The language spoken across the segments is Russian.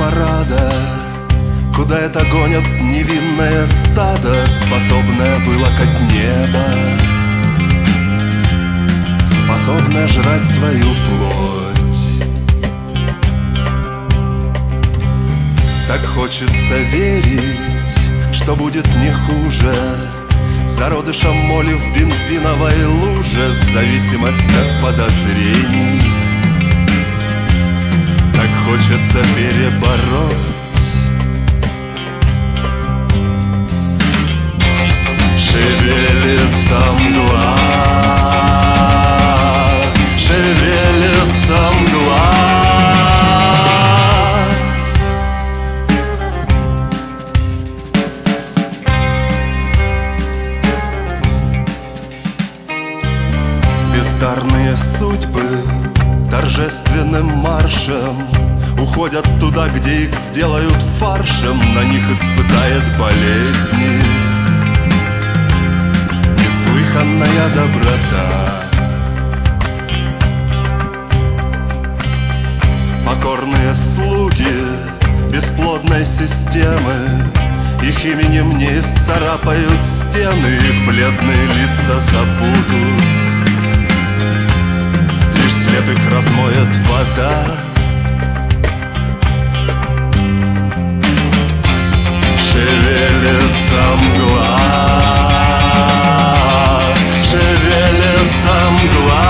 парада, куда это гонят невинное стадо, способное вылакать небо, способное жрать свою плоть. Так хочется верить, что будет не хуже зародышем моли в бензиновой луже, зависимость от подозрений. Так хочется перебороть. Шевелится мгла, шевелится мгла. Бездарные судьбы торжественным маршем уходят туда, где их сделают фаршем, на них испытает болезни неслыханная доброта. Покорные слуги бесплодной системы, их именем не исцарапают стены, их бледные лица забудут, лишь след их размоет вода. Шевелится мгла, шевелится мгла.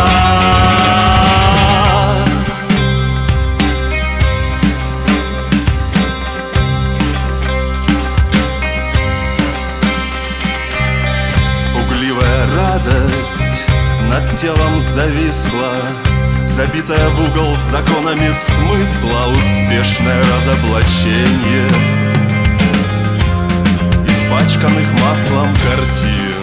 Пугливая радость над телом зависла, забитая в угол законами смысла, успешное разоблачение испачканных маслом картин.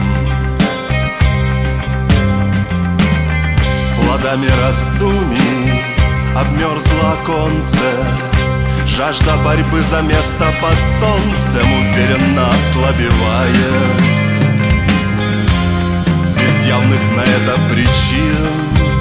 Плодами раздумий обмерзло оконце, жажда борьбы за место под солнцем уверенно ослабевает. Без явных на это причин